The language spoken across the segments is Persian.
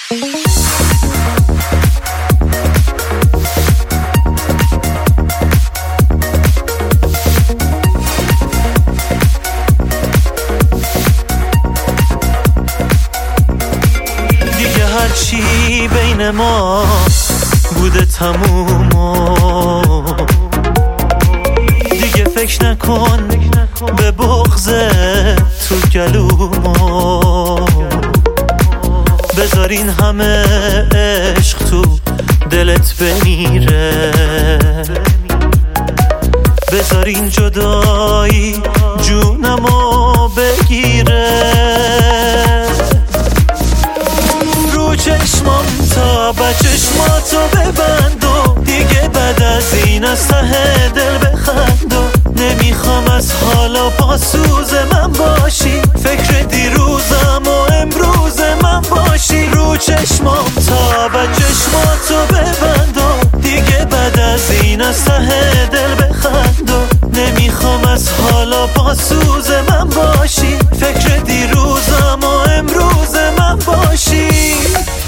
دیگه هرچی بین ما بوده تموم، دیگه فکر نکن به بغض تو گلومو، بذار این همه عشق تو دلت بمیره، بذار این جدایی جونمو بگیره. رو چشمام تا چشماتو ببند و دیگه بعد از این از ته دل بخند و نمیخوام از حالا پاسوز من باشی، فکر دیروزم و امروز من باشی. رو چشمام تا چشماتو ببند و دیگه بعد از این از ته دل بخند و نمیخوام از حالا پاسوز من باشی، فکر دیروزم و امروز من باشی.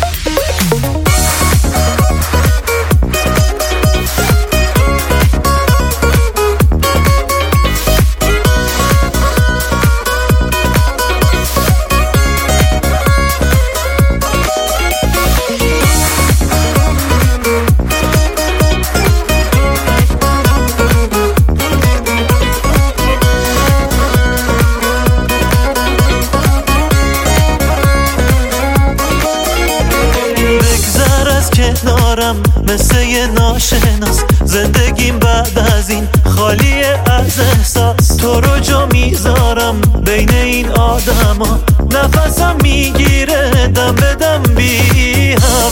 کنارم مثل یه ناشناس، زندگیم بعد از این خالی از احساس. تو رو جا میذارم بین این آدما، نفسم میگیره دم به دم بی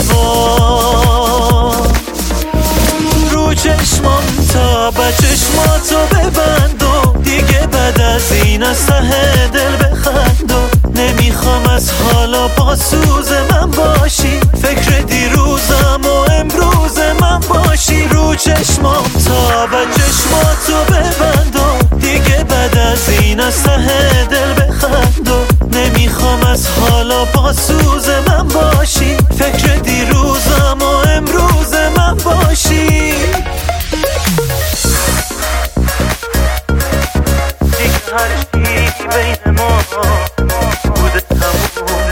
هوا. رو چشمام تا چشماتو ببند و دیگه بعد از این از ته دل بخند و نمیخوام از حالا پاسوز من باشی، فکر دیروزم و امروز من باشی. رو چشمام تا چشماتو ببند و دیگه بعد از این از ته دل بخند و نمیخوام از حالا پاسوز من باشی، فکر دیروزم و امروز من باشی. دیگه هرچی بین ما بوده تموم،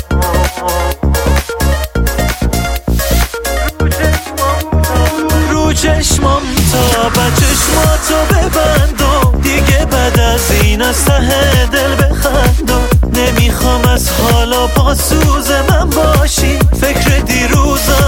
رو چشمام تا چشماتو ببند و دیگه بعد از این از ته دل بخند و نمیخوام از حالا پاسوز من باشی، فکر دیروزم